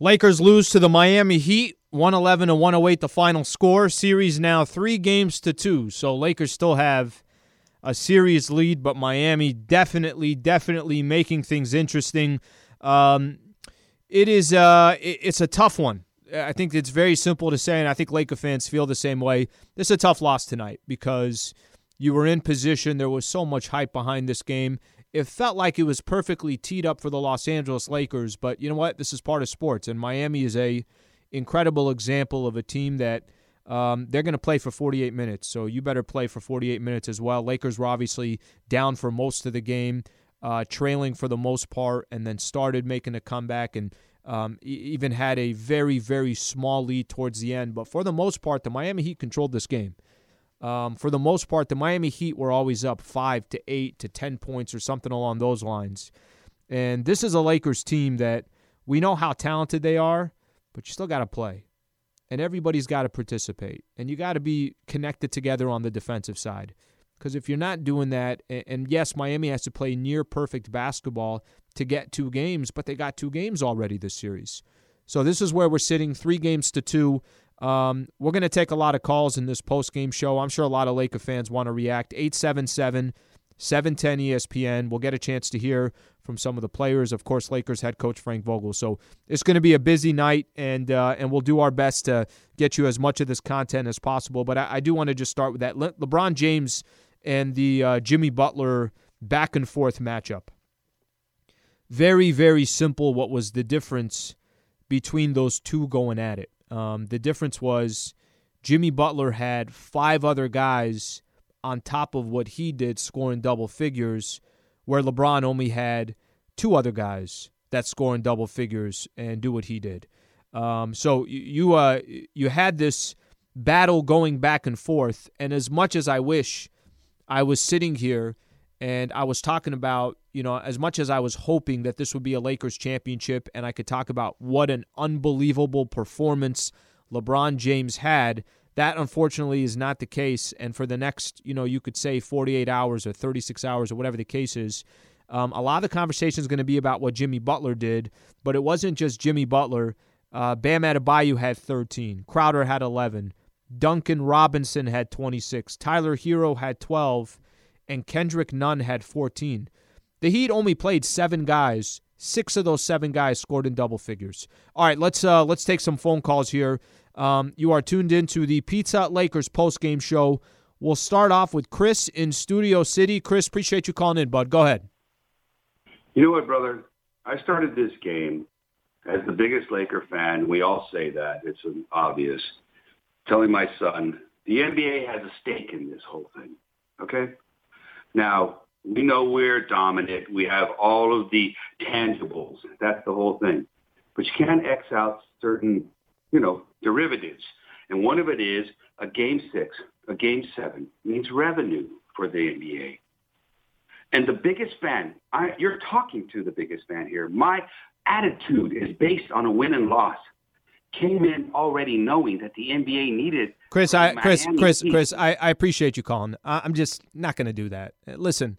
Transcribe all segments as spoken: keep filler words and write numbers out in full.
Lakers lose to the Miami Heat, one eleven to one oh eight the final score. Series now three games to two, so Lakers still have a series lead, but Miami definitely, definitely making things interesting. Um, it is, uh, it, it's a tough one. I think it's very simple to say, and I think Laker fans feel the same way. This is a tough loss tonight because you were in position. There was so much hype behind this game. It felt like it was perfectly teed up for the Los Angeles Lakers, but you know what? This is part of sports, and Miami is a incredible example of a team that um, they're going to play for forty-eight minutes, so you better play for forty-eight minutes as well. Lakers were obviously down for most of the game, uh, trailing for the most part, and then started making a comeback and um, even had a very, very small lead towards the end. But for the most part, the Miami Heat controlled this game. Um, for the most part, the Miami Heat were always up five to eight to ten points or something along those lines. And this is a Lakers team that we know how talented they are, but you still got to play. And everybody's got to participate. And you got to be connected together on the defensive side. Because if you're not doing that, and, and yes, Miami has to play near-perfect basketball to get two games, but they got two games already this series. So this is where we're sitting, three games to two. Um, we're going to take a lot of calls in this post-game show. I'm sure a lot of Laker fans want to react. eight seven seven, seven one zero E S P N. We'll get a chance to hear from some of the players. Of course, Lakers head coach Frank Vogel. So it's going to be a busy night, and uh, and we'll do our best to get you as much of this content as possible. But I, I do want to just start with that. Le- LeBron James and the uh, Jimmy Butler back-and-forth matchup. Very, very simple what was the difference between those two going at it. Um, the difference was Jimmy Butler had five other guys on top of what he did scoring double figures, where LeBron only had two other guys that score in double figures and do what he did. Um, so you uh, you had this battle going back and forth, and as much as I wish I was sitting here and I was talking about, you know, as much as I was hoping that this would be a Lakers championship and I could talk about what an unbelievable performance LeBron James had, that unfortunately is not the case. And for the next, you know, you could say forty-eight hours or thirty-six hours or whatever the case is, um, a lot of the conversation is going to be about what Jimmy Butler did, but it wasn't just Jimmy Butler. Uh, Bam Adebayo had thirteen. Crowder had eleven. Duncan Robinson had twenty-six. Tyler Hero had twelve. And Kendrick Nunn had fourteen. The Heat only played seven guys. Six of those seven guys scored in double figures. All right, let's uh, let's take some phone calls here. Um, you are tuned into the Pizza Hut Lakers postgame show. We'll start off with Chris in Studio City. Chris, appreciate you calling in, bud. Go ahead. You know what, brother? I started this game as the biggest Laker fan. We all say that. It's obvious. Telling my son, the N B A has a stake in this whole thing, okay? Now, we know we're dominant. We have all of the tangibles. That's the whole thing. But you can't X out certain, you know, derivatives. And one of it is a game six, a game seven means revenue for the N B A. And the biggest fan, I, you're talking to the biggest fan here. My attitude is based on a win and loss. Came in already knowing that the N B A needed. Chris, I, Chris, Chris, Chris, I, I appreciate you calling. I'm just not going to do that. Listen,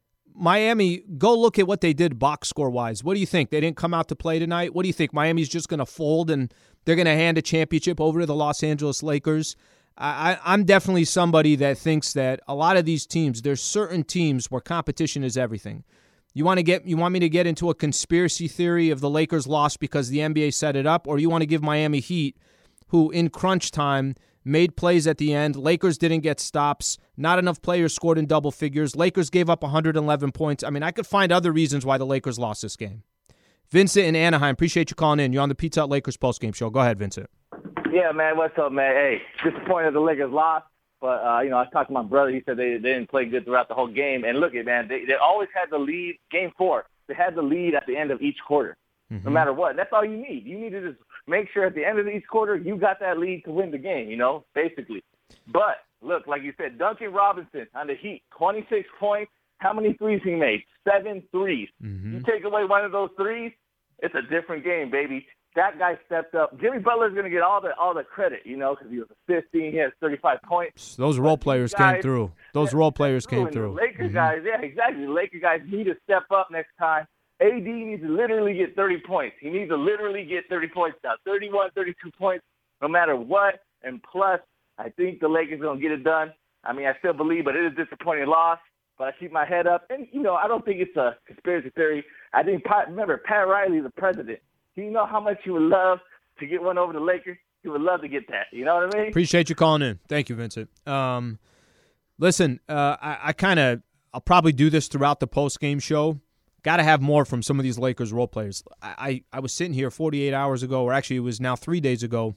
Miami, go look at what they did box score wise. What do you think? They didn't come out to play tonight. What do you think? Miami's just going to fold and they're going to hand a championship over to the Los Angeles Lakers. I, I, I'm definitely somebody that thinks that a lot of these teams, there's certain teams where competition is everything. You want to get you want me to get into a conspiracy theory of the Lakers lost because the N B A set it up, or you want to give Miami Heat, who in crunch time made plays at the end. Lakers didn't get stops. Not enough players scored in double figures. Lakers gave up one hundred eleven points. I mean, I could find other reasons why the Lakers lost this game. Vincent in Anaheim, appreciate you calling in. You're on the Pizza Hut Lakers postgame show. Go ahead, Vincent. Yeah, man, what's up, man? Hey, disappointed the Lakers lost. But, uh, you know, I talked to my brother. He said they, they didn't play good throughout the whole game. And look at, man, they, they always had the lead. Game four, they had the lead at the end of each quarter, mm-hmm. no matter what. That's all you need. You need to just make sure at the end of each quarter you got that lead to win the game, you know, basically. But, look, like you said, Duncan Robinson on the Heat, twenty-six points. How many threes he made? Seven threes. Mm-hmm. You take away one of those threes, it's a different game, baby. That guy stepped up. Jimmy Butler's going to get all the all the credit, you know, because he was a fifteen. He has thirty-five points. Those role players guys, came through. Those role players came through. Lakers mm-hmm. guys, yeah, exactly. The Lakers guys need to step up next time. A D needs to literally get thirty points. He needs to literally get thirty points now, thirty-one, thirty-two points, no matter what. And plus, I think the Lakers are going to get it done. I mean, I still believe, but it is a disappointing loss. But I keep my head up. And, you know, I don't think it's a conspiracy theory. I think, remember, Pat Riley, the president, do you know how much he would love to get one over the Lakers? He would love to get that. You know what I mean? Appreciate you calling in. Thank you, Vincent. Um, listen, uh, I, I kind of – I'll probably do this throughout the post-game show. Got to have more from some of these Lakers role players. I, I, I was sitting here forty-eight hours ago, or actually it was now three days ago.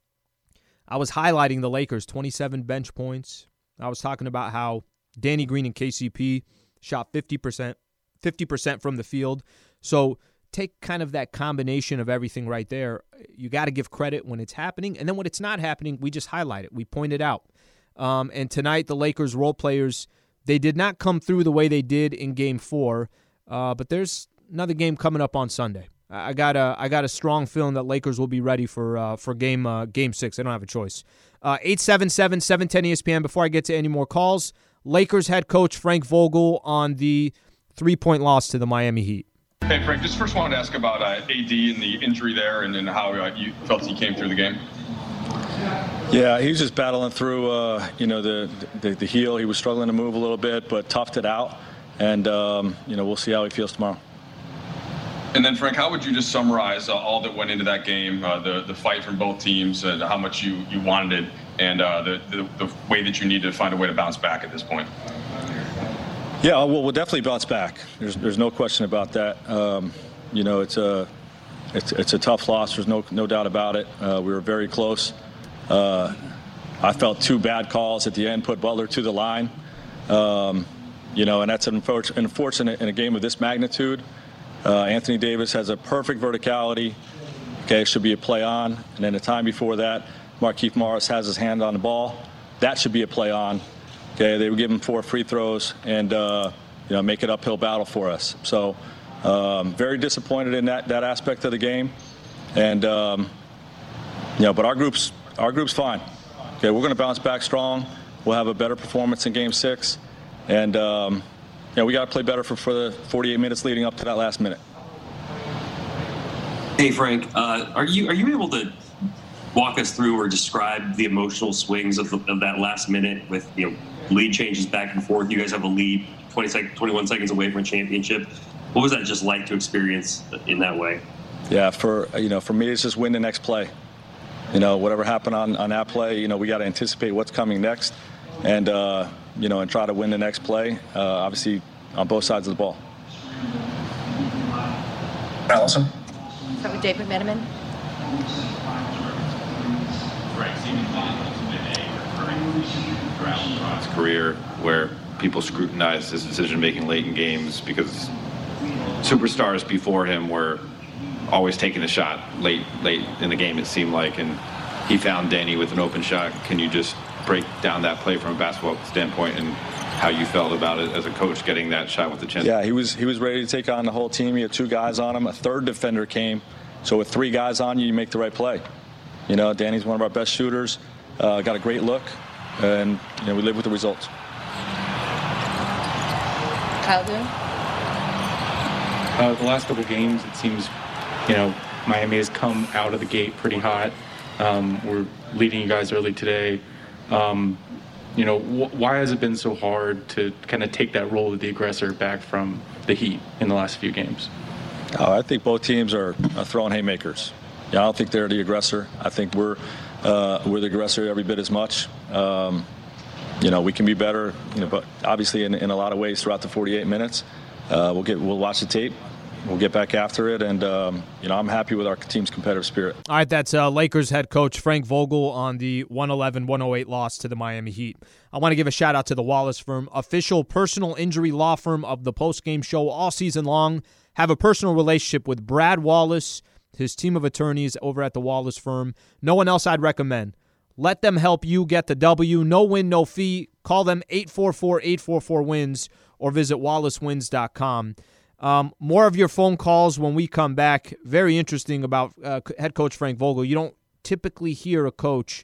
I was highlighting the Lakers, twenty-seven bench points. I was talking about how Danny Green and K C P shot fifty percent, fifty percent from the field. So take kind of that combination of everything right there. You got to give credit when it's happening. And then when it's not happening, we just highlight it. We point it out. Um, and tonight, the Lakers role players, they did not come through the way they did in Game four. Uh, but there's another game coming up on Sunday. I got a I got a strong feeling that Lakers will be ready for uh, for game uh, game six. They don't have a choice. Uh, eight seven seven, seven one zero E S P N. Before I get to any more calls, Lakers head coach Frank Vogel on the three-point loss to the Miami Heat. Hey, Frank, just first wanted to ask about uh, A D and the injury there and, and how uh, you felt he came through the game. Yeah, he was just battling through, uh, you know, the, the the heel. He was struggling to move a little bit, but toughed it out. And, um, you know, we'll see how he feels tomorrow. And then, Frank, how would you just summarize uh, all that went into that game, uh, the the fight from both teams, and how much you, you wanted it, and uh, the, the the way that you need to find a way to bounce back at this point? Yeah, well, we'll definitely bounce back. There's there's no question about that. Um, you know, it's a it's it's a tough loss. There's no no doubt about it. Uh, we were very close. Uh, I felt two bad calls at the end put Butler to the line. Um, You know, and that's unfortunate in a game of this magnitude. Uh, Anthony Davis has a perfect verticality. Okay, should be a play on. And then the time before that, Markieff Morris has his hand on the ball. That should be a play on. Okay, they would give him four free throws and, uh, you know, make it uphill battle for us. So um, very disappointed in that, that aspect of the game. And, um, you know, but our group's, our group's fine. Okay, we're going to bounce back strong. We'll have a better performance in game six. And, um, you know, we got to play better for, for the forty-eight minutes leading up to that last minute. Hey, Frank, uh, are you are you able to walk us through or describe the emotional swings of, the, of that last minute with, you know, lead changes back and forth? You guys have a lead twenty sec- twenty-one seconds away from a championship. What was that just like to experience in that way? Yeah, for, you know, for me, it's just win the next play. You know, whatever happened on, on that play, you know, we got to anticipate what's coming next. And, uh, you know, and try to win the next play, uh, obviously on both sides of the ball. Allison? Start with David Medeman. His career where people scrutinized his decision-making late in games because superstars before him were always taking a shot late, late in the game, it seemed like, and he found Danny with an open shot. Can you just break down that play from a basketball standpoint and how you felt about it as a coach getting that shot with the chin? Yeah, he was he was ready to take on the whole team. He had two guys on him. A third defender came. So with three guys on you, you make the right play. You know, Danny's one of our best shooters. Uh, got a great look, and you know we live with the results. Kyle Boone. Uh, the last couple games, it seems, you know, Miami has come out of the gate pretty hot. Um, we're leading you guys early today. Um, you know, wh- why has it been so hard to kind of take that role of the aggressor back from the Heat in the last few games? Oh, I think both teams are, are throwing haymakers. Yeah, I don't think they're the aggressor. I think we're uh, we're the aggressor every bit as much. Um, you know, we can be better. You know, but obviously in, in a lot of ways throughout the forty-eight minutes, uh, we'll get we'll watch the tape. We'll get back after it, and um, you know I'm happy with our team's competitive spirit. All right, that's uh, Lakers head coach Frank Vogel on the one eleven one oh eight loss to the Miami Heat. I want to give a shout-out to the Wallace Firm, official personal injury law firm of the postgame show all season long. Have a personal relationship with Brad Wallace, his team of attorneys over at the Wallace Firm. No one else I'd recommend. Let them help you get the W. No win, no fee. Call them eight four four, eight four four, wins or visit wallace wins dot com. Um, more of your phone calls when we come back. Very interesting about uh, head coach Frank Vogel. You don't typically hear a coach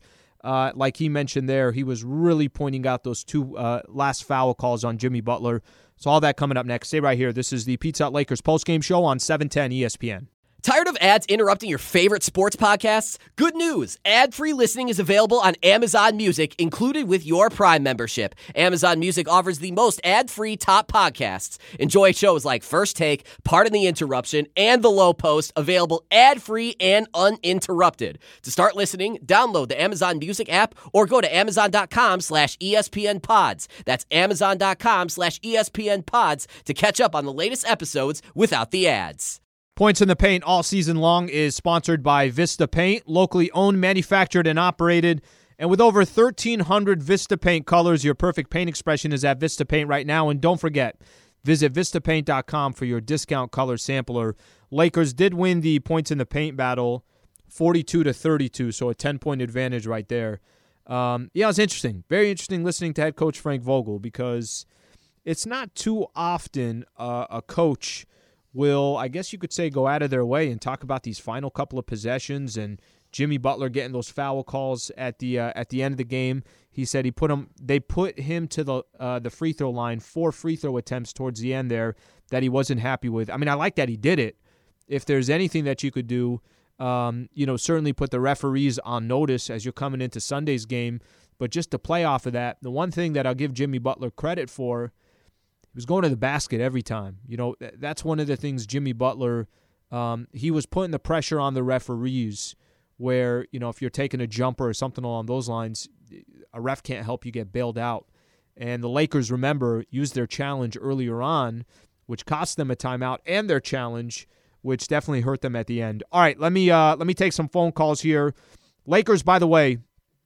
uh, like he mentioned there, he was really pointing out those two uh, last foul calls on Jimmy Butler. So all that coming up next. Stay right here. This is the Pizza Hut Lakers postgame show on seven ten E S P N. Tired of ads interrupting your favorite sports podcasts? Good news. Ad-free listening is available on Amazon Music, included with your Prime membership. Amazon Music offers the most ad-free top podcasts. Enjoy shows like First Take, Pardon the Interruption, and The Low Post, available ad-free and uninterrupted. To start listening, download the Amazon Music app or go to amazon.com slash ESPN pods. That's amazon.com slash ESPN pods to catch up on the latest episodes without the ads. Points in the Paint all season long is sponsored by Vista Paint, locally owned, manufactured, and operated. And with over thirteen hundred Vista Paint colors, your perfect paint expression is at Vista Paint right now. And don't forget, visit vista paint dot com for your discount color sampler. Lakers did win the Points in the Paint battle forty-two to thirty-two, so a ten-point advantage right there. Um, yeah, it was interesting. Very interesting listening to head coach Frank Vogel, because it's not too often uh, a coach will, I guess you could say, go out of their way and talk about these final couple of possessions and Jimmy Butler getting those foul calls at the uh, at the end of the game. He said he put him, they put him to the uh, the free throw line, four free throw attempts towards the end there that he wasn't happy with. I mean, I like that he did it. If there's anything that you could do, um, you know, certainly put the referees on notice as you're coming into Sunday's game. But just to play off of that, the one thing that I'll give Jimmy Butler credit for, he was going to the basket every time. You know, that's one of the things Jimmy Butler, um, he was putting the pressure on the referees where, you know, if you're taking a jumper or something along those lines, a ref can't help you get bailed out. And the Lakers, remember, used their challenge earlier on, which cost them a timeout, and their challenge, which definitely hurt them at the end. All right, let me uh, let me take some phone calls here. Lakers, by the way,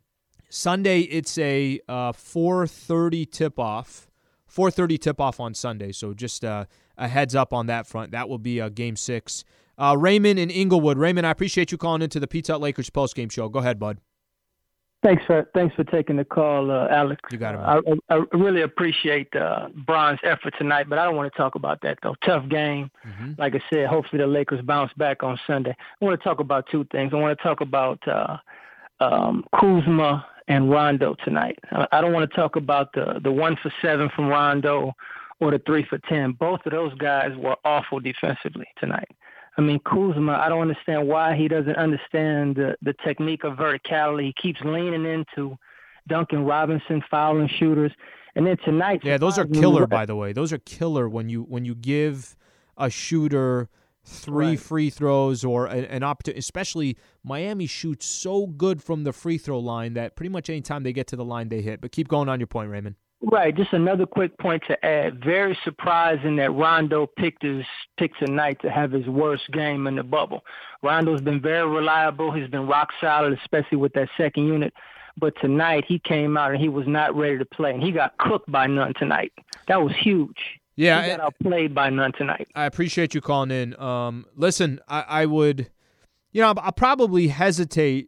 Sunday it's a uh, four thirty tip-off. four thirty tip-off on Sunday, so just uh, a heads up on that front. That will be uh, Game six. Uh, Raymond in Inglewood. Raymond, I appreciate you calling into the Pizza Hut Lakers postgame show. Go ahead, bud. Thanks for thanks for taking the call, uh, Alex. You got it, man. I, I really appreciate uh, Bron's effort tonight, but I don't want to talk about that, though. Tough game. Mm-hmm. Like I said, hopefully the Lakers bounce back on Sunday. I want to talk about two things. I want to talk about uh, um, Kuzma and Rondo tonight. I don't want to talk about the, the one for seven from Rondo or the three for ten. Both of those guys were awful defensively tonight. I mean, Kuzma, I don't understand why he doesn't understand the, the technique of verticality. He keeps leaning into Duncan Robinson, fouling shooters. And then tonight... Yeah, those are killer, by the way. Those are killer when you when you give a shooter three right. free throws or an, an opportunity. Especially Miami shoots so good from the free throw line that pretty much any time they get to the line, they hit. But keep going on your point, Raymond. Right. Just another quick point to add. Very surprising that Rondo picked his picked tonight to have his worst game in the bubble. Rondo's been very reliable. He's been rock solid, especially with that second unit. But tonight he came out and he was not ready to play, and he got cooked by none tonight. That was huge. Yeah, he got outplayed by none tonight. I appreciate you calling in. Um, listen, I, I would, you know, I'll probably hesitate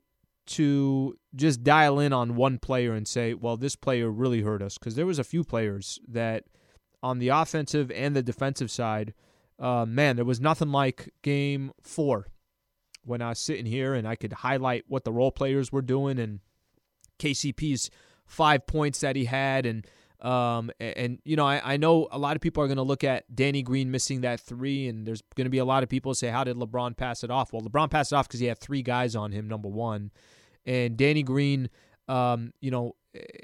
to just dial in on one player and say, well, this player really hurt us, because there was a few players that on the offensive and the defensive side, uh, man, there was nothing like game four when I was sitting here and I could highlight what the role players were doing and K C P's five points that he had. And, um, and, and you know, I, I know a lot of people are going to look at Danny Green missing that three, and there's going to be a lot of people who say, how did LeBron pass it off? Well, LeBron passed it off because he had three guys on him, number one. And Danny Green, um, you know,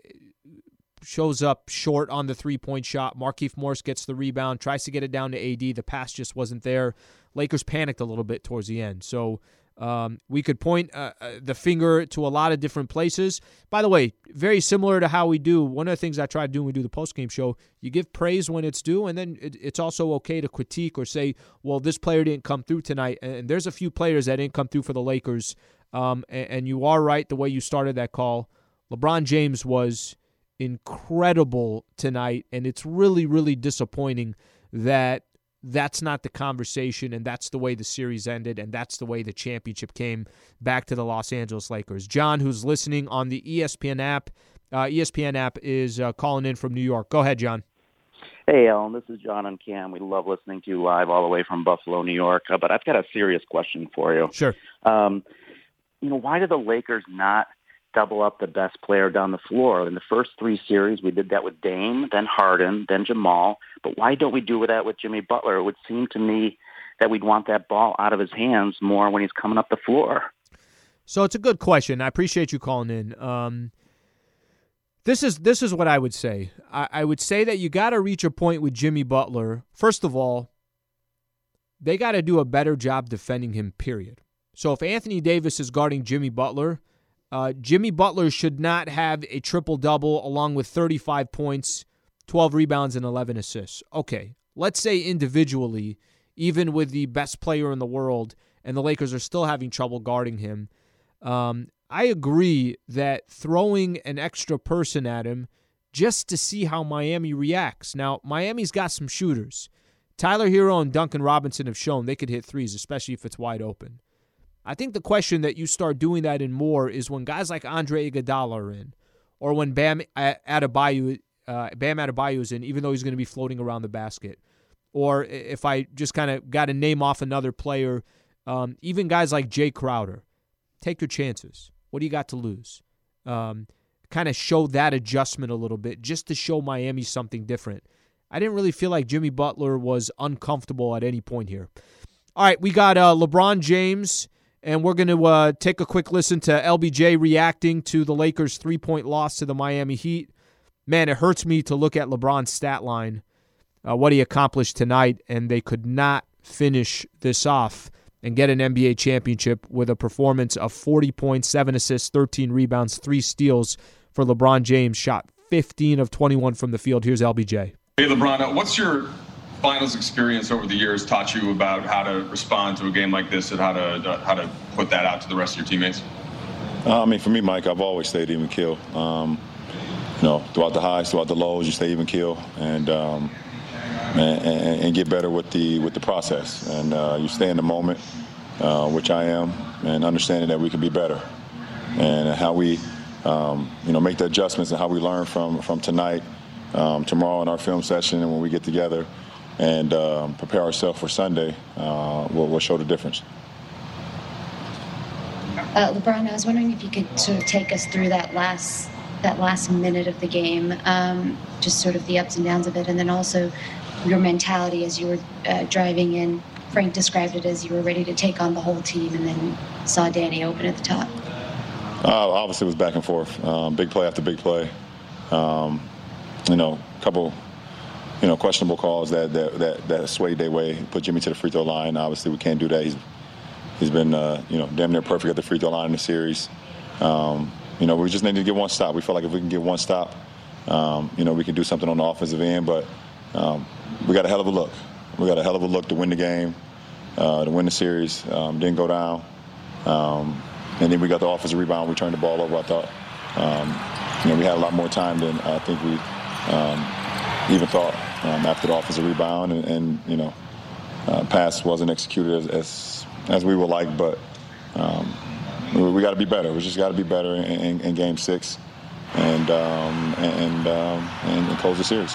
shows up short on the three-point shot. Markieff Morris gets the rebound, tries to get it down to A D. The pass just wasn't there. Lakers panicked a little bit towards the end. So um, we could point uh, the finger to a lot of different places. By the way, very similar to how we do. One of the things I try to do when we do the postgame show, you give praise when it's due, and then it, it's also okay to critique or say, well, this player didn't come through tonight. And there's a few players that didn't come through for the Lakers. Um, and, and you are right the way you started that call. LeBron James was incredible tonight, and it's really, really disappointing that that's not the conversation, and that's the way the series ended, and that's the way the championship came back to the Los Angeles Lakers. John, who's listening on the E S P N app, uh, E S P N app is uh, calling in from New York. Go ahead, John. Hey, Ellen, this is John and Cam. We love listening to you live all the way from Buffalo, New York, uh, but I've got a serious question for you. Sure. Um, You know, why did the Lakers not double up the best player down the floor. In the first three series, we did that with Dame, then Harden, then Jamal. But why don't we do that with Jimmy Butler? It would seem to me that we'd want that ball out of his hands more when he's coming up the floor. So it's a good question. I appreciate you calling in. Um, this is this is what I would say. I, I would say that you got to reach a point with Jimmy Butler. First of all, they got to do a better job defending him, period. So if Anthony Davis is guarding Jimmy Butler, uh, Jimmy Butler should not have a triple-double along with thirty-five points, twelve rebounds, and eleven assists. Okay, let's say individually, even with the best player in the world, and the Lakers are still having trouble guarding him, um, I agree that throwing an extra person at him just to see how Miami reacts. Now, Miami's got some shooters. Tyler Hero and Duncan Robinson have shown they could hit threes, especially if it's wide open. I think the question that you start doing that in more is when guys like Andre Iguodala are in, or when Bam Adebayo, uh, Bam Adebayo is in, even though he's going to be floating around the basket. Or if I just kind of got to name off another player, um, even guys like Jay Crowder. Take your chances. What do you got to lose? Um, kind of show that adjustment a little bit just to show Miami something different. I didn't really feel like Jimmy Butler was uncomfortable at any point here. All right, we got uh, LeBron James, and we're going to uh, take a quick listen to L B J reacting to the Lakers' three-point loss to the Miami Heat. Man, it hurts me to look at LeBron's stat line, uh, what he accomplished tonight, and they could not finish this off and get an N B A championship with a performance of forty points, seven assists, thirteen rebounds, three steals for LeBron James. Shot fifteen of twenty-one from the field. Here's L B J. Hey, LeBron, what's your finals experience over the years taught you about how to respond to a game like this and how to uh, how to put that out to the rest of your teammates? Uh, I mean, for me, Mike, I've always stayed even keel. Um, you know, throughout the highs, throughout the lows, you stay even keel and, um, and, and and get better with the with the process. And uh, you stay in the moment, uh, which I am, and understanding that we can be better and how we, um, you know, make the adjustments and how we learn from from tonight. Um, tomorrow in our film session and when we get together and um, prepare ourselves for Sunday, uh, we'll, we'll show the difference. Uh, LeBron, I was wondering if you could sort of take us through that last that last minute of the game, um, just sort of the ups and downs of it, and then also your mentality as you were uh, driving in. Frank described it as you were ready to take on the whole team and then saw Danny open at the top. Uh, obviously, it was back and forth, um, big play after big play. Um, You know, a couple, you know, questionable calls that that that, that swayed their way, put Jimmy to the free throw line. Obviously, we can't do that. He's he's been, uh, you know, damn near perfect at the free throw line in the series. Um, you know, we just need to get one stop. We feel like if we can get one stop, um, you know, we can do something on the offensive end. But um, we got a hell of a look. We got a hell of a look to win the game, uh, to win the series. Um, didn't go down, um, and then we got the offensive rebound. We turned the ball over. I thought, um, you know, we had a lot more time than I think we. Um, even thought um, after the offensive rebound and, and you know, uh, pass wasn't executed as, as as we would like, but um, we, we got to be better. We just got to be better in, in, in Game Six and um, and, um, and and close the series.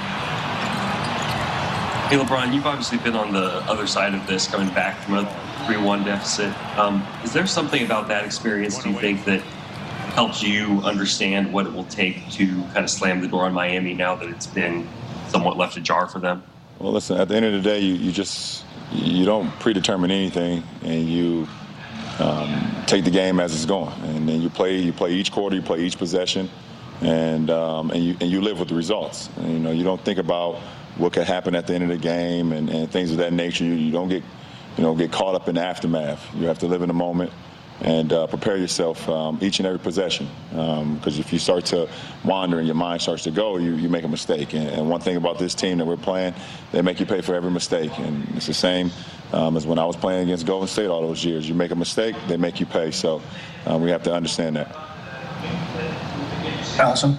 Hey, LeBron, you've obviously been on the other side of this, coming back from a three one deficit. Um, is there something about that experience, do you think, that helps you understand what it will take to kind of slam the door on Miami now that it's been somewhat left ajar for them? Well, listen, at the end of the day, you, you just you don't predetermine anything, and you um, take the game as it's going, and then you play you play each quarter, you play each possession, and um, and you and you live with the results. And, you know, you don't think about what could happen at the end of the game and, and things of that nature. You, you don't get you know get caught up in the aftermath. You have to live in the moment and uh, prepare yourself um, each and every possession. Because um, if you start to wander and your mind starts to go, you, you make a mistake. And, and one thing about this team that we're playing, they make you pay for every mistake. And it's the same um, as when I was playing against Golden State all those years. You make a mistake, they make you pay. So uh, we have to understand that. Allison?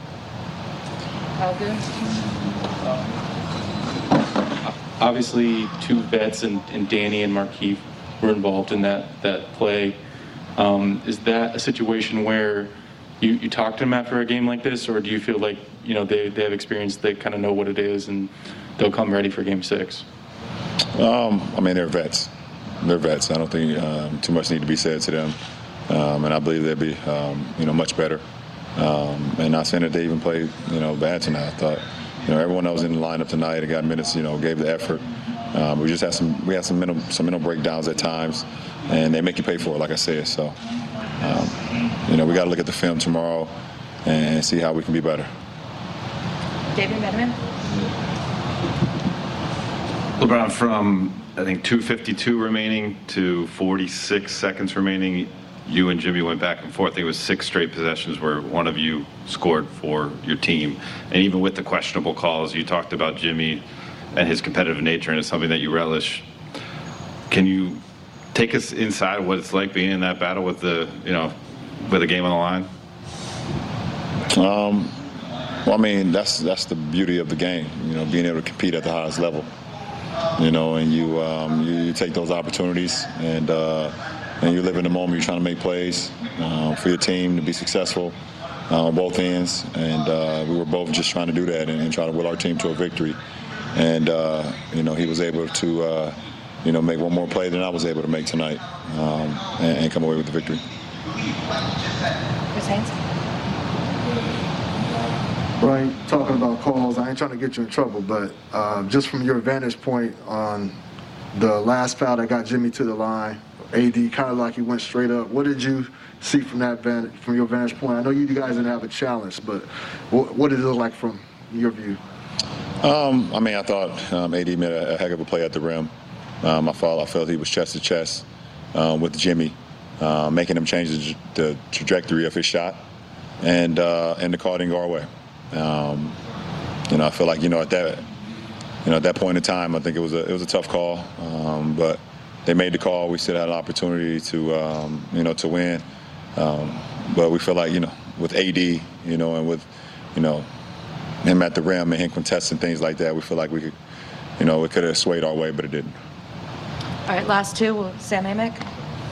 Obviously, two vets and, and Danny and Markieff were involved in that, that play. Um, is that a situation where you, you talk to them after a game like this, or do you feel like, you know, they, they have experience, they kind of know what it is, and they'll come ready for game six? Um, I mean, they're vets. They're vets. I don't think um, too much need to be said to them. um, and I believe they'll be, um, you know, much better. Um, and not saying that they even played, you know, bad tonight. I thought, you know, everyone that was in the lineup tonight and got minutes, you know, gave the effort. Um, we just had some, we had some mental, some mental breakdowns at times, and they make you pay for it, like I said. So, um, you know, we got to look at the film tomorrow and see how we can be better. David Medeman. LeBron, from I think two fifty-two remaining to forty-six seconds remaining, you and Jimmy went back and forth. I think it was six straight possessions where one of you scored for your team. And even with the questionable calls, you talked about Jimmy and his competitive nature, and it's something that you relish. Can you take us inside what it's like being in that battle with the, you know, with the game on the line? Um, well, I mean, that's that's the beauty of the game, you know, being able to compete at the highest level. You know, and you um, you, you take those opportunities, and uh, and you live in the moment. You're trying to make plays uh, for your team to be successful uh, on both ends, and uh, we were both just trying to do that and, and try to will our team to a victory. And uh, you know, he was able to uh, you know make one more play than I was able to make tonight, um, and, and come away with the victory. Chris Haynes. Right, talking about calls, I ain't trying to get you in trouble, but uh, just from your vantage point on the last foul that got Jimmy to the line, A D kind of like he went straight up. What did you see from that vantage, from your vantage point? I know you guys didn't have a challenge, but what, what did it look like from your view? Um, I mean, I thought um, A D made a, a heck of a play at the rim. Um, I felt I felt he was chest to chest um, with Jimmy, uh, making him change the, the trajectory of his shot, and uh, and the call didn't go our way. Um, you know, I feel like, you know, at that, you know, at that point in time, I think it was a it was a tough call, um, but they made the call. We still had an opportunity to, um, you know, to win. Um, but we feel like, you know, with A D, you know, and with, you know, him at the rim and him contesting things like that, we feel like we could, you know, it could have swayed our way, but it didn't. All right, last two. Sam Amick.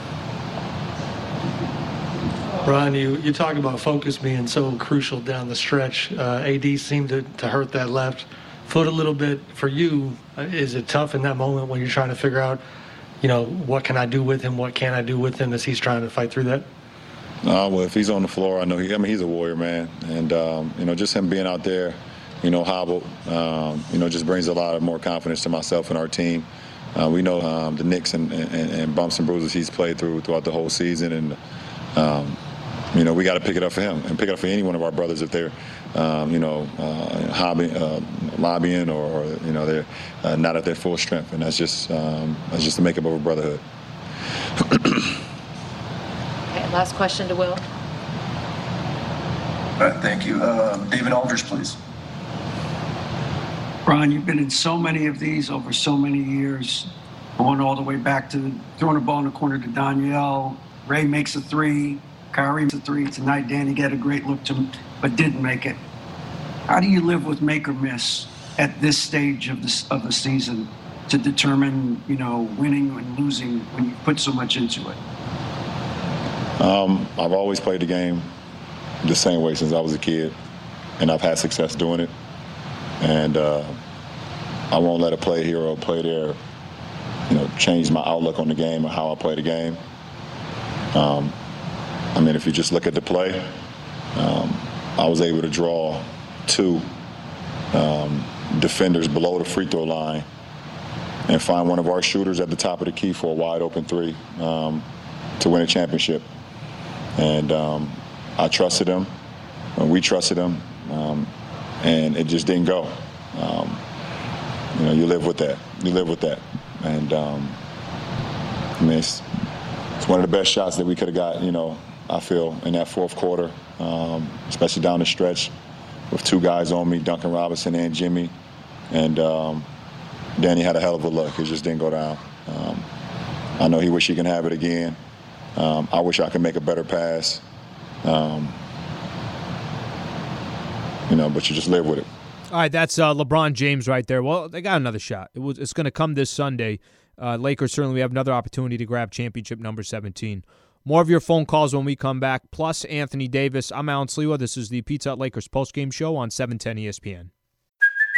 Ron, you, you talked about focus being so crucial down the stretch. Uh, A D seemed to, to hurt that left foot a little bit. For you, uh, is it tough in that moment when you're trying to figure out, you know, what can I do with him, what can I do with him as he's trying to fight through that? Uh, well, if he's on the floor, I know he, I mean, he's a warrior, man. And, um, you know, just him being out there, you know, hobbled, um, you know, just brings a lot of more confidence to myself and our team. Uh, we know um, the nicks and, and, and bumps and bruises he's played through throughout the whole season. And, um, you know, we got to pick it up for him and pick it up for any one of our brothers if they're, um, you know, uh, hobby, uh, lobbying or, or, you know, they're uh, not at their full strength. And that's just um, that's just the makeup of a brotherhood. Okay, last question to Will. All right, thank you. Uh, David Aldridge, please. Ron, you've been in so many of these over so many years, going all the way back to throwing a ball in the corner to Danielle. Ray makes a three. Kyrie makes a three. Tonight, Danny got a great look to him, but didn't make it. How do you live with make or miss at this stage of the, of the season to determine, you know, winning and losing when you put so much into it? Um, I've always played the game the same way since I was a kid, and I've had success doing it. And uh, I won't let a play here or a play there, you know, change my outlook on the game or how I play the game. Um, I mean, if you just look at the play, um, I was able to draw two um, defenders below the free throw line and find one of our shooters at the top of the key for a wide open three um, to win a championship. And um, I trusted him, and we trusted him, um, and it just didn't go. Um, you know, you live with that. You live with that. And um, I mean, it's, it's one of the best shots that we could have got, you know, I feel, in that fourth quarter, um, especially down the stretch with two guys on me, Duncan Robinson and Jimmy. And um, Danny had a hell of a look. It just didn't go down. Um, I know he wish he can have it again. Um, I wish I could make a better pass. Um, you know, but you just live with it. All right, that's uh, LeBron James right there. Well, they got another shot. It was. It's going to come this Sunday. Uh, Lakers certainly have another opportunity to grab championship number seventeen. More of your phone calls when we come back, plus Anthony Davis. I'm Alan Sliwa. This is the Pizza Hut Lakers postgame show on seven ten E S P N.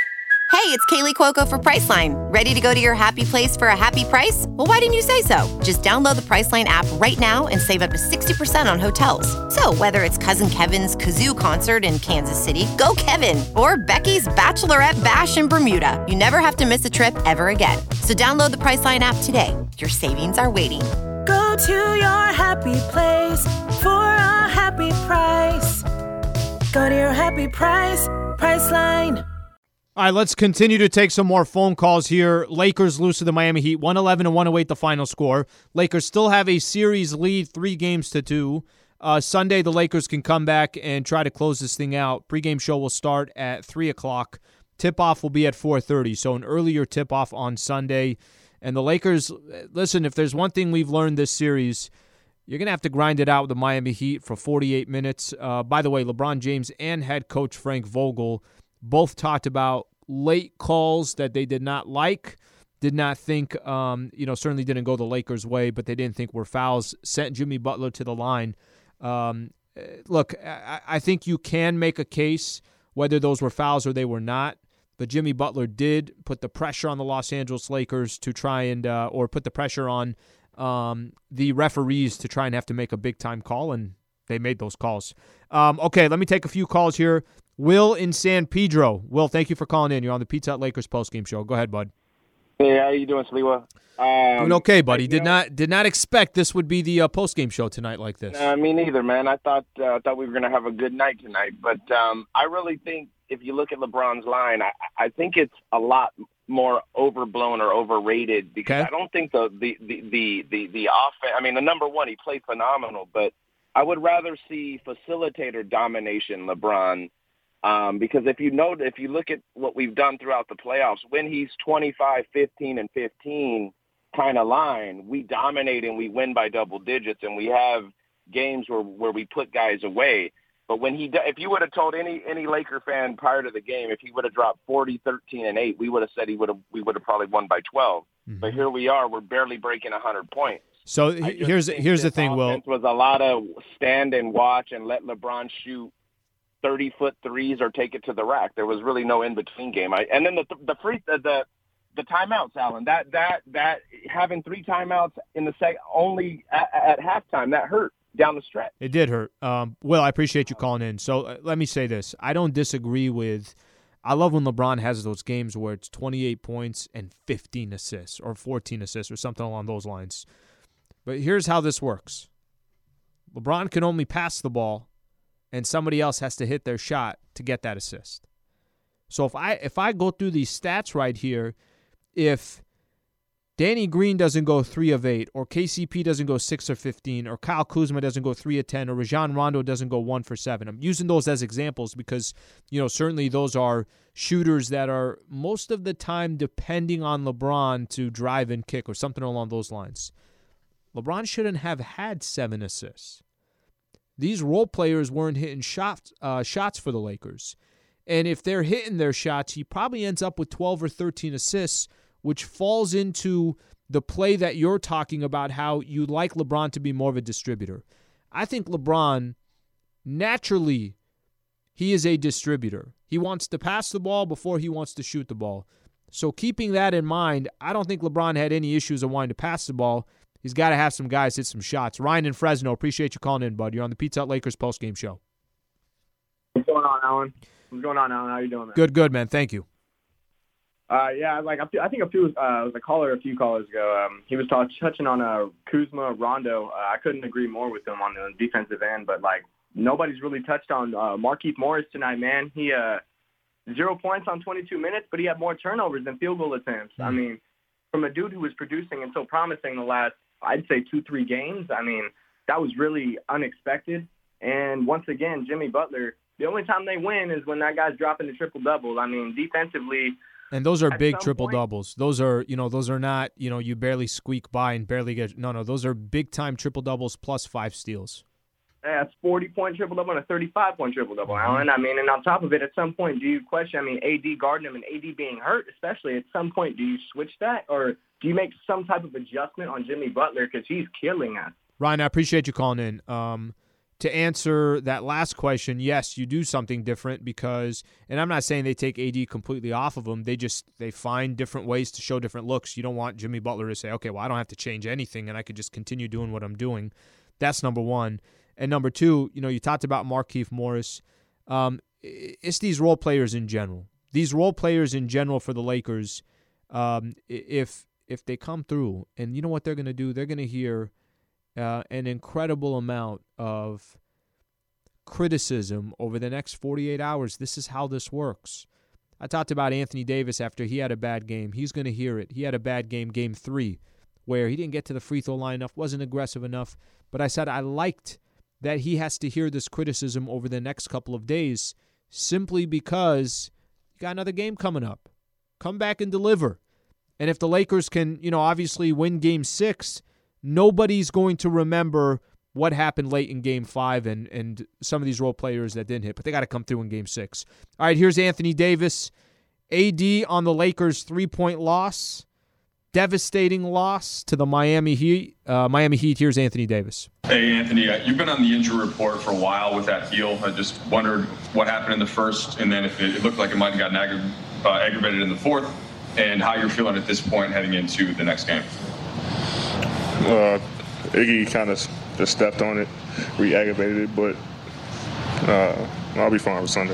Hey, it's Kaylee Cuoco for Priceline. Ready to go to your happy place for a happy price? Well, why didn't you say so? Just download the Priceline app right now and save up to sixty percent on hotels. So whether it's Cousin Kevin's Kazoo Concert in Kansas City, go Kevin, or Becky's Bachelorette Bash in Bermuda, you never have to miss a trip ever again. So download the Priceline app today. Your savings are waiting. Go to your happy place for a happy price. Go to your happy price, Priceline. All right, let's continue to take some more phone calls here. Lakers lose to the Miami Heat, one eleven to one oh eight the final score. Lakers still have a series lead, three games to two. Uh, Sunday, the Lakers can come back and try to close this thing out. Pre-game show will start at three o'clock. Tip-off will be at four thirty, so an earlier tip-off on Sunday. And the Lakers, listen, if there's one thing we've learned this series, you're going to have to grind it out with the Miami Heat for forty-eight minutes. Uh, by the way, LeBron James and head coach Frank Vogel both talked about late calls that they did not like, did not think, um, you know, certainly didn't go the Lakers' way, but they didn't think were fouls, sent Jimmy Butler to the line. Um, look, I, I think you can make a case whether those were fouls or they were not, but Jimmy Butler did put the pressure on the Los Angeles Lakers to try and, uh, or put the pressure on um, the referees to try and have to make a big-time call, and they made those calls. Um, okay, let me take a few calls here. Will in San Pedro. Will, thank you for calling in. You're on the Pizza Hut Lakers postgame show. Go ahead, bud. Hey, how you doing, Sliwa? Um, Doing okay, buddy. Did know, not did not expect this would be the uh, postgame show tonight like this. Uh, me neither, man. I thought uh, I thought we were going to have a good night tonight, but um, I really think if you look at LeBron's line, I, I think it's a lot more overblown or overrated because okay. I don't think the the the the the, the offense. I mean, the number one, he played phenomenal, but I would rather see facilitator domination, LeBron. Um, because if you know, if you look at what we've done throughout the playoffs, when he's twenty-five, fifteen, and fifteen kind of line, we dominate and we win by double digits, and we have games where, where we put guys away. But when he, if you would have told any any Laker fan prior to the game, if he would have dropped forty, thirteen, and eight, we would have said he would have we would have probably won by twelve. Mm-hmm. But here we are, we're barely breaking one hundred points. So here's here's the thing, Will. It was a lot of stand and watch and let LeBron shoot thirty-foot threes or take it to the rack. There was really no in-between game. I, and then the the free the, the the timeouts, Alan. That that that having three timeouts in the sec only at, at halftime, that hurt down the stretch. It did hurt. Um, Will, I appreciate you calling in. So uh, let me say this: I don't disagree with. I love when LeBron has those games where it's twenty-eight points and fifteen assists or fourteen assists or something along those lines. But here's how this works: LeBron can only pass the ball, and somebody else has to hit their shot to get that assist. So if I if I go through these stats right here, if Danny Green doesn't go three of eight, or K C P doesn't go six or fifteen, or Kyle Kuzma doesn't go three of ten, or Rajon Rondo doesn't go one for seven. I'm using those as examples because, you know, certainly those are shooters that are most of the time depending on LeBron to drive and kick or something along those lines. LeBron shouldn't have had seven assists. These role players weren't hitting shots, uh, shots for the Lakers. And if they're hitting their shots, he probably ends up with twelve or thirteen assists, which falls into the play that you're talking about, how you like LeBron to be more of a distributor. I think LeBron, naturally, he is a distributor. He wants to pass the ball before he wants to shoot the ball. So keeping that in mind, I don't think LeBron had any issues of wanting to pass the ball. He's got to have some guys hit some shots. Ryan in Fresno, appreciate you calling in, bud. You're on the Pizza Hut Lakers postgame show. What's going on, Alan? What's going on, Alan? How you doing, man? Good, good, man. Thank you. Uh, yeah, like I think a few, uh, was a caller a few callers ago. Um, he was talk, touching on uh, Kuzma, Rondo. Uh, I couldn't agree more with him on the defensive end, but like nobody's really touched on uh, Markieff Morris tonight, man. He uh, zero points on twenty-two minutes, but he had more turnovers than field goal attempts. Mm-hmm. I mean, from a dude who was producing and so promising the last, I'd say two, three games. I mean, that was really unexpected. And once again, Jimmy Butler, the only time they win is when that guy's dropping the triple-double. I mean, defensively. And those are big triple-doubles. Those are, you know, those are not, you know, you barely squeak by and barely get. No, no, those are big-time triple-doubles plus five steals. Yeah, it's forty-point triple-double and a thirty-five-point triple-double, mm-hmm. Alan. I mean, and on top of it, at some point, do you question, I mean, A D guarding him and A D being hurt, especially at some point, do you switch that? Or do you make some type of adjustment on Jimmy Butler because he's killing us? Ryan, I appreciate you calling in. Um, to answer that last question, yes, you do something different because, and I'm not saying they take A D completely off of him. They just, they find different ways to show different looks. You don't want Jimmy Butler to say, okay, well, I don't have to change anything and I could just continue doing what I'm doing. That's number one. And number two, you know, you talked about Markieff Morris. Um, it's these role players in general. These role players in general for the Lakers, um, if if they come through, and you know what they're going to do? They're going to hear uh, an incredible amount of criticism over the next forty-eight hours. This is how this works. I talked about Anthony Davis after he had a bad game. He's going to hear it. He had a bad game, game three, where he didn't get to the free throw line enough, wasn't aggressive enough. But I said I liked that he has to hear this criticism over the next couple of days simply because you got another game coming up. Come back and deliver. And if the Lakers can, you know, obviously win game six, nobody's going to remember what happened late in game five and, and some of these role players that didn't hit. But they got to come through in game six. All right, here's Anthony Davis. A D on the Lakers' three-point loss. Devastating loss to the Miami Heat. Uh, Miami Heat, here's Anthony Davis. Hey, Anthony, uh, you've been on the injury report for a while with that heel. I just wondered what happened in the first, and then if it, it looked like it might have gotten aggra- uh, aggravated in the fourth, and how you're feeling at this point heading into the next game. Uh, Iggy kind of just stepped on it, re-aggravated it, but uh, I'll be fine with Sunday.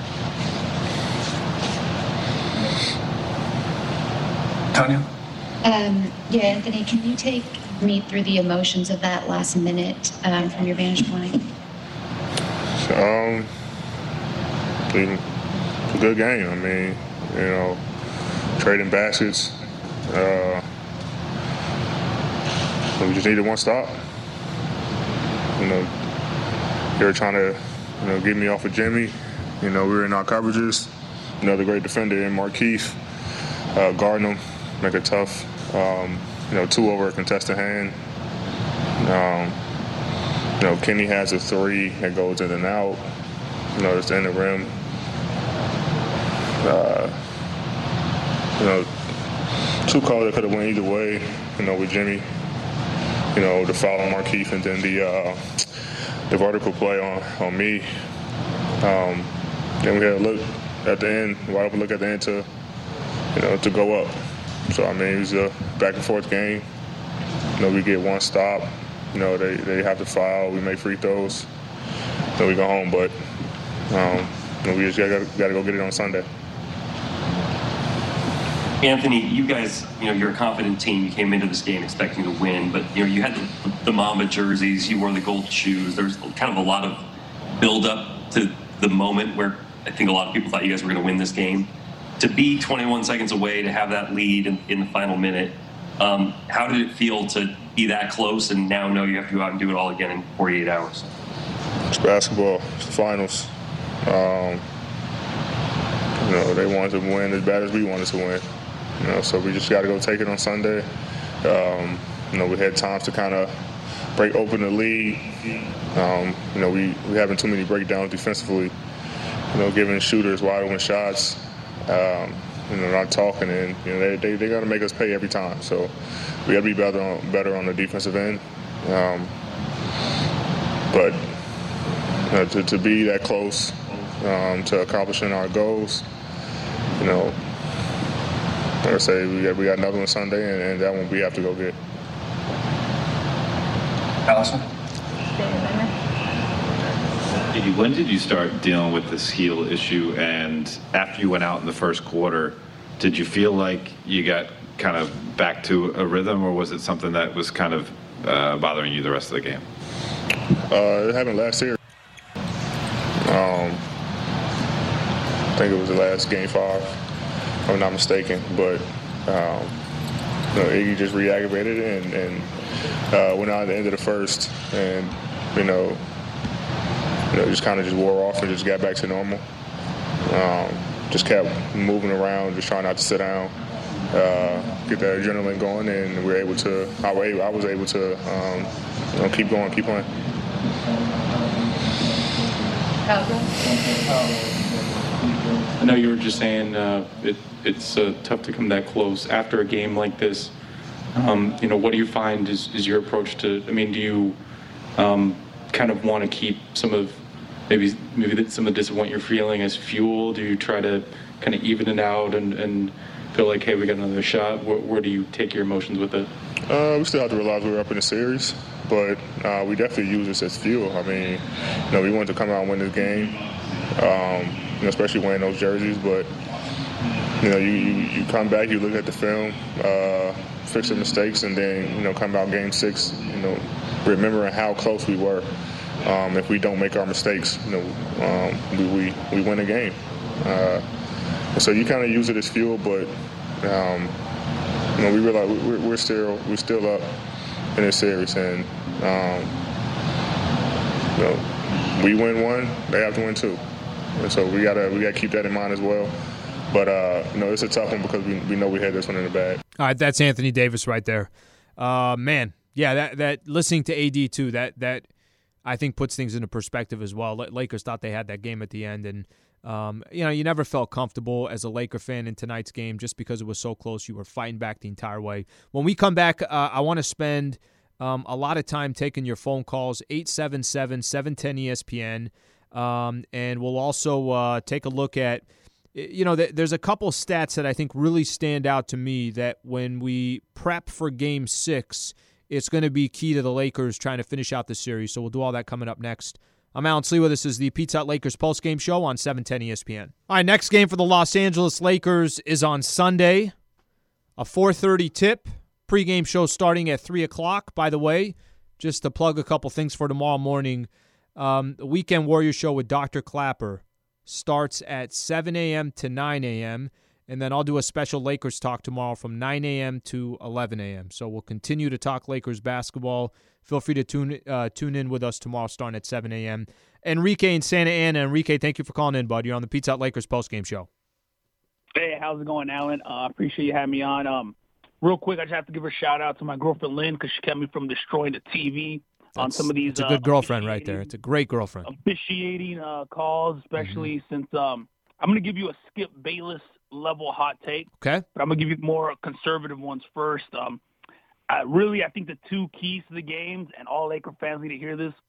Tanya? Um, yeah, Anthony, can you take me through the emotions of that last minute um, from your vantage point? Um, it's a good game. I mean, you know, trading baskets. Uh, we just needed one stop. You know, they were trying to, you know, get me off of Jimmy. You know, we were in our coverages. Another great defender in Markieff, uh, guarding him, make it tough. Um, you know, two over a contested hand. Um, you know, Kenny has a three that goes in and out. You know, it's in the rim. Uh, you know, two calls that could have went either way. You know, with Jimmy. You know, the foul on Markieff and then the uh, the vertical play on on me. Um, then we had a look at the end, wide open look at the end to, you know, to go up. So, I mean, it was a back and forth game. You know, we get one stop. You know, they, they have to foul. We make free throws. Then we go home. But, um, you know, we just got to go get it on Sunday. Anthony, you guys, you know, you're a confident team. You came into this game expecting to win, but, you know, you had the, the Mamba jerseys. You wore the gold shoes. There's kind of a lot of build-up to the moment where I think a lot of people thought you guys were going to win this game. To be twenty-one seconds away, to have that lead in, in the final minute, um, how did it feel to be that close and now know you have to go out and do it all again in forty-eight hours? It's basketball. It's the finals. Um, you know, they wanted to win as bad as we wanted to win. You know, so we just got to go take it on Sunday. Um, you know, we had times to kind of break open the lead. Um, you know, we we having too many breakdowns defensively. You know, giving shooters wide open shots. Um, you know, not talking, and you know they they they got to make us pay every time. So we got to be better on better on the defensive end. Um, but you know, to to be that close um, to accomplishing our goals, you know, like I say, we got we got another one Sunday, and, and that one we have to go get. Allison? When did you start dealing with this heel issue? And after you went out in the first quarter, did you feel like you got kind of back to a rhythm, or was it something that was kind of uh, bothering you the rest of the game? Uh, it happened last year. Um, I think it was the last game five, if I'm not mistaken. But um, you know, Iggy just re-aggravated it and, and uh, went out at the end of the first, and you know. You know, just kind of just wore off and just got back to normal. Um, just kept moving around, just trying not to sit down, uh, get that adrenaline going, and we were able to. I was able, I was able to, um, you know, keep going, keep playing. I know you were just saying uh, it, it's uh, tough to come that close after a game like this. Um, you know, what do you find is, is your approach to? I mean, do you? Um, kind of want to keep some of maybe maybe some of the disappointment you're feeling as fuel? Do you try to kind of even it out and, and feel like, hey, we got another shot? Where, where do you take your emotions with it? Uh, we still have to realize we were up in the series, but uh, we definitely use this as fuel. I mean, you know, we wanted to come out and win this game, um, you know, especially wearing those jerseys. But you know, you, you, you come back, you look at the film, uh, fix the mistakes, and then you know, come out game six, you know, remembering how close we were. Um, if we don't make our mistakes, you know, um, we, we we win a game. Uh, so you kind of use it as fuel, but. Um, You know, we realize we're, we're still we're still up in this series, and um, you know, we win one, they have to win two, and so we gotta we gotta keep that in mind as well. But uh, you know, it's a tough one because we we know we had this one in the bag. All right, that's Anthony Davis right there. Uh, man, yeah, that that listening to A D too, that that I think puts things into perspective as well. Lakers thought they had that game at the end, and. Um, you know, you never felt comfortable as a Laker fan in tonight's game just because it was so close. You were fighting back the entire way. When we come back, uh, I want to spend um, a lot of time taking your phone calls, eight seven seven, seven one zero, E S P N, um, and we'll also uh, take a look at, you know, th- there's a couple stats that I think really stand out to me that when we prep for Game six, it's going to be key to the Lakers trying to finish out the series. So we'll do all that coming up next. I'm Alan Slewa. This is the Pizza Hut Lakers postgame show on seven ten E S P N. All right, next game for the Los Angeles Lakers is on Sunday, a four thirty tip. Pre-game show starting at three o'clock. By the way, just to plug a couple things for tomorrow morning, um, the Weekend Warrior show with Doctor Clapper starts at seven a.m. to nine a.m., and then I'll do a special Lakers talk tomorrow from nine a.m. to eleven a.m. So we'll continue to talk Lakers basketball. Feel free to tune uh, tune in with us tomorrow starting at seven a.m. Enrique in Santa Ana. Enrique, thank you for calling in, bud. You're on the Pizza Hut Lakers postgame show. Hey, how's it going, Alan? I uh, appreciate you having me on. Um, real quick, I just have to give a shout-out to my girlfriend, Lynn, because she kept me from destroying the T V on That's, some of these. It's a good uh, girlfriend right there. It's a great girlfriend. Officiating uh, calls, especially mm-hmm. since um, I'm going to give you a Skip Bayless level hot take. Okay. But I'm going to give you more conservative ones first. Um, I really, I think the two keys to the games, and all Laker fans need to hear this,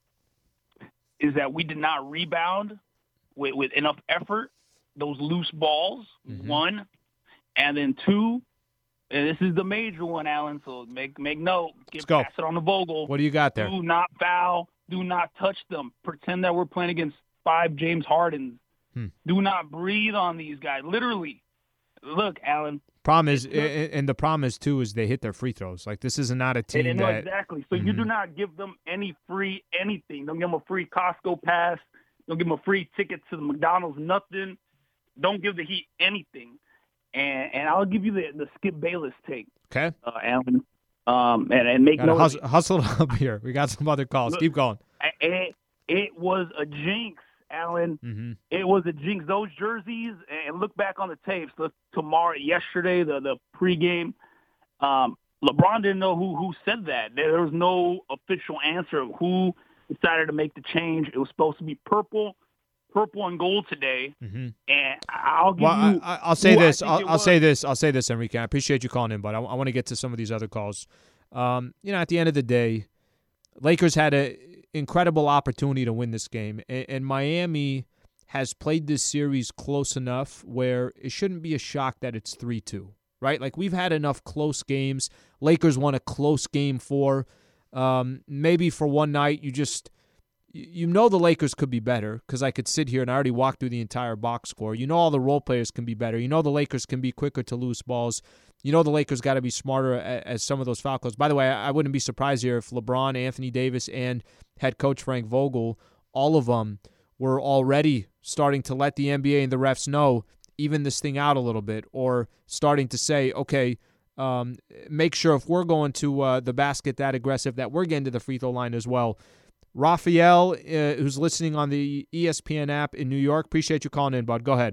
is that we did not rebound with, with enough effort, those loose balls, mm-hmm. one. And then two, and this is the major one, Alan, so make make note. Get Let's go. Pass it on the Vogel. What do you got there? Do not foul. Do not touch them. Pretend that we're playing against five James Hardens. Hmm. Do not breathe on these guys. Literally. Look, Alan. Problem is, and the problem is, too, is they hit their free throws. Like, this is not a team and, and that... Exactly. So mm-hmm. you do not give them any free anything. Don't give them a free Costco pass. Don't give them a free ticket to the McDonald's, nothing. Don't give the Heat anything. And and I'll give you the, the Skip Bayless take. Okay. Uh, Alan. Um, and, and make note. Hustle, hustle up here. We got some other calls. Look, Keep going. It, it was a jinx, Alan. Mm-hmm. It was a jinx. Those jerseys, and look back on the tapes. Look, tomorrow, yesterday, the, the pregame, um, LeBron didn't know who, who said that. There was no official answer of who decided to make the change. It was supposed to be purple. Purple and gold today, mm-hmm. and I'll give well, you. I, I'll say this. I'll, I'll say this. I'll say this, Enrique. I appreciate you calling in, but I, I want to get to some of these other calls. Um, you know, at the end of the day, Lakers had an incredible opportunity to win this game, and, and Miami has played this series close enough where it shouldn't be a shock that it's three two, right? Like, we've had enough close games. Lakers won a close game four. Um, maybe for one night you just. You know the Lakers could be better because I could sit here and I already walked through the entire box score. You know all the role players can be better. You know the Lakers can be quicker to loose balls. You know the Lakers got to be smarter as some of those foul calls. By the way, I wouldn't be surprised here if LeBron, Anthony Davis, and head coach Frank Vogel, all of them were already starting to let the N B A and the refs know, even this thing out a little bit, or starting to say, okay, um, make sure if we're going to uh, the basket that aggressive that we're getting to the free throw line as well. Raphael, uh, who's listening on the E S P N app in New York, appreciate you calling in, bud. Go ahead.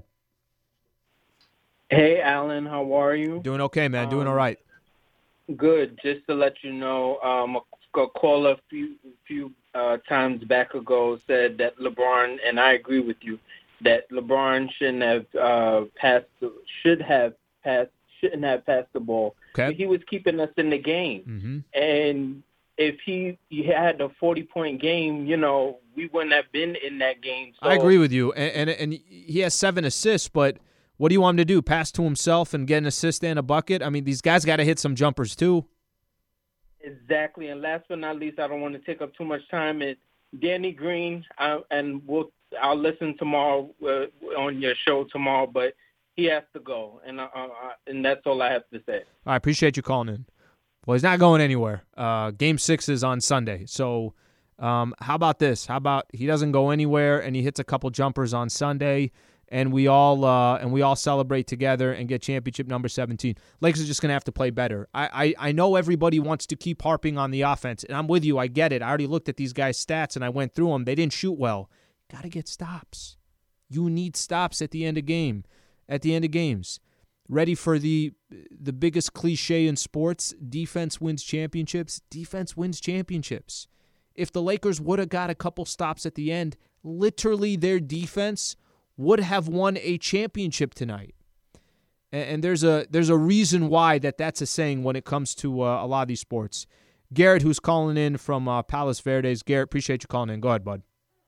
Hey, Alan, how are you? Doing okay, man. Doing um, all right. Good. Just to let you know, um, a, a caller a few, few uh, times back ago said that LeBron, and I agree with you, that LeBron shouldn't have uh, passed, should have passed, shouldn't have passed the ball. Okay. But he was keeping us in the game, mm-hmm. and if he, he had a forty-point game, you know, we wouldn't have been in that game. So, I agree with you, and, and and he has seven assists, but what do you want him to do? Pass to himself and get an assist and a bucket? I mean, these guys got to hit some jumpers too. Exactly, and last but not least, I don't want to take up too much time. Is Danny Green, I, and we'll I'll listen tomorrow uh, on your show tomorrow, but he has to go, and uh, uh, and that's all I have to say. I appreciate you calling in. Well, he's not going anywhere. Uh, game six is on Sunday, so um, how about this? How about he doesn't go anywhere and he hits a couple jumpers on Sunday, and we all uh, and we all celebrate together and get championship number seventeen. Lakers are just going to have to play better. I, I I know everybody wants to keep harping on the offense, and I'm with you. I get it. I already looked at these guys' stats and I went through them. They didn't shoot well. Got to get stops. You need stops at the end of game. At the end of games. Ready for the the biggest cliche in sports? Defense wins championships. Defense wins championships. If the Lakers would have got a couple stops at the end, literally their defense would have won a championship tonight. And, and there's a there's a reason why that that's a saying when it comes to uh, a lot of these sports. Garrett, who's calling in from uh, Palos Verdes. Garrett, appreciate you calling in. Go ahead, bud.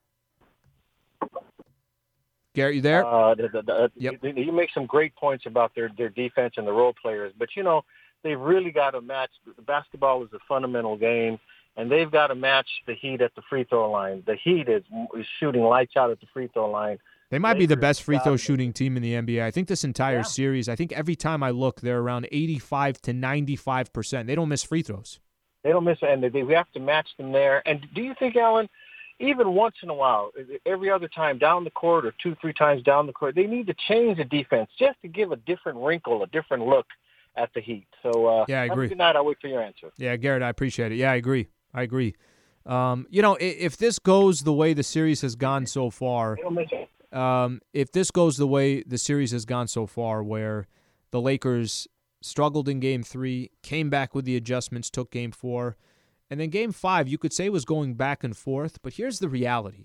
Garrett, you there? Uh, the, the, the, yep. You make some great points about their, their defense and the role players, but, you know, they've really got to match. The basketball is a fundamental game, and they've got to match the Heat at the free throw line. The Heat is, is shooting lights out at the free throw line. They might Lakers be the best free throw shooting team in the N B A. I think this entire yeah. series, I think every time I look, they're around eighty-five to ninety-five percent. They don't miss free throws. They don't miss, and they, we have to match them there. And do you think, Alan, even once in a while, every other time down the court or two, three times down the court, they need to change the defense just to give a different wrinkle, a different look at the Heat. So, uh, yeah, I agree. Good night. I'll wait for your answer. Yeah, Garrett, I appreciate it. Yeah, I agree. I agree. Um, you know, if this goes the way the series has gone so far, um, if this goes the way the series has gone so far, where the Lakers struggled in game three, came back with the adjustments, took game four, and then game five, you could say was going back and forth, but here's the reality.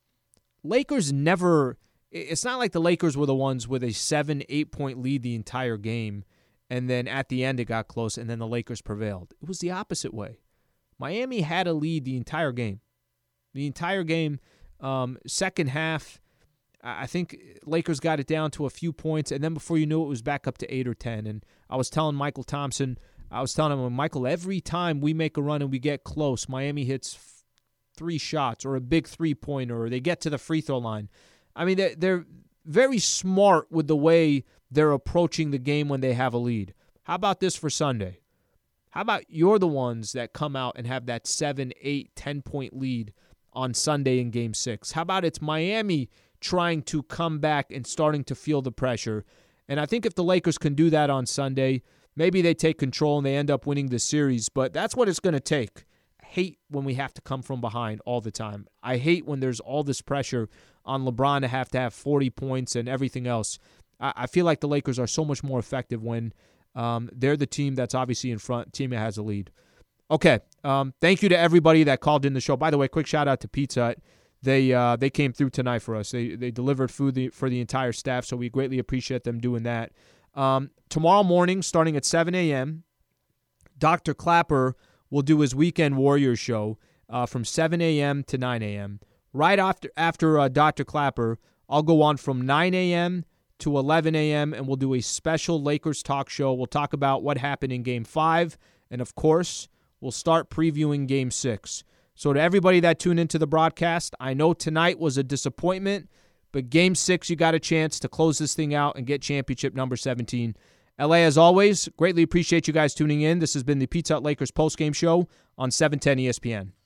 Lakers never – it's not like the Lakers were the ones with a seven, eight-point lead the entire game, and then at the end it got close, and then the Lakers prevailed. It was the opposite way. Miami had a lead the entire game. The entire game, um, second half, I think Lakers got it down to a few points, and then before you knew it, it was back up to eight or ten. And I was telling Michael Thompson – I was telling him, Michael, every time we make a run and we get close, Miami hits f- three shots or a big three-pointer or they get to the free throw line. I mean, they're, they're very smart with the way they're approaching the game when they have a lead. How about this for Sunday? How about you're the ones that come out and have that seven, eight, ten-point lead on Sunday in Game six? How about it's Miami trying to come back and starting to feel the pressure? And I think if the Lakers can do that on Sunday, maybe they take control and they end up winning the series, but that's what it's going to take. I hate when we have to come from behind all the time. I hate when there's all this pressure on LeBron to have to have forty points and everything else. I, I feel like the Lakers are so much more effective when um, they're the team that's obviously in front, team that has a lead. Okay, um, thank you to everybody that called in the show. By the way, quick shout-out to Pizza Hut. They uh, they came through tonight for us. They, they delivered food the, for the entire staff, so we greatly appreciate them doing that. Um, tomorrow morning, starting at seven a.m., Doctor Clapper will do his Weekend Warriors show uh, from seven a.m. to nine a.m. Right after after uh, Doctor Clapper, I'll go on from nine a.m. to eleven a.m., and we'll do a special Lakers talk show. We'll talk about what happened in Game five, and, of course, we'll start previewing Game six. So to everybody that tuned into the broadcast, I know tonight was a disappointment, but Game six, you got a chance to close this thing out and get championship number seventeen. L A, as always, greatly appreciate you guys tuning in. This has been the Pizza Hut Lakers postgame show on seven ten E S P N.